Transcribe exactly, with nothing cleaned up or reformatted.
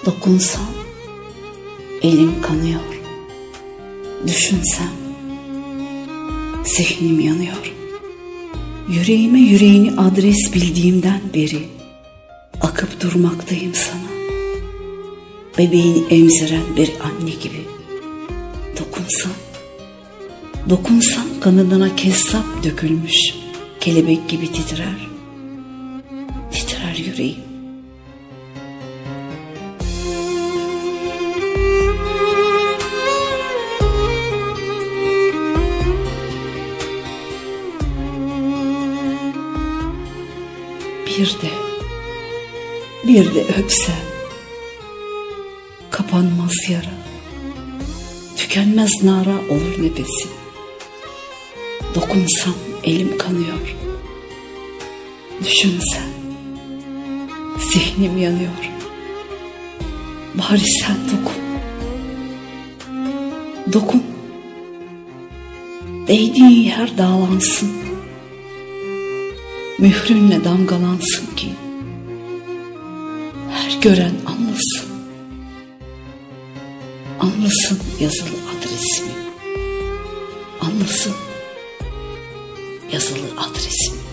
Dokunsam elim kanıyor, düşünsem zihnim yanıyor. Yüreğime yüreğini adres bildiğimden beri akıp durmaktayım sana. Bebeğini emziren bir anne gibi. Dokunsam, dokunsam kanadına kezzap dökülmüş kelebek gibi titrer, titrer yüreğim. Bir de, bir de öpsen, kapanmaz yara, tükenmez nara olur nefesim. Dokunsam elim kanıyor, düşünsem zihnim yanıyor. Bari sen dokun, dokun, değdiğin yer dağlansın. Mührünle damgalansın ki her gören anlasın, anlasın yazılı adresimi, anlasın yazılı adresimi.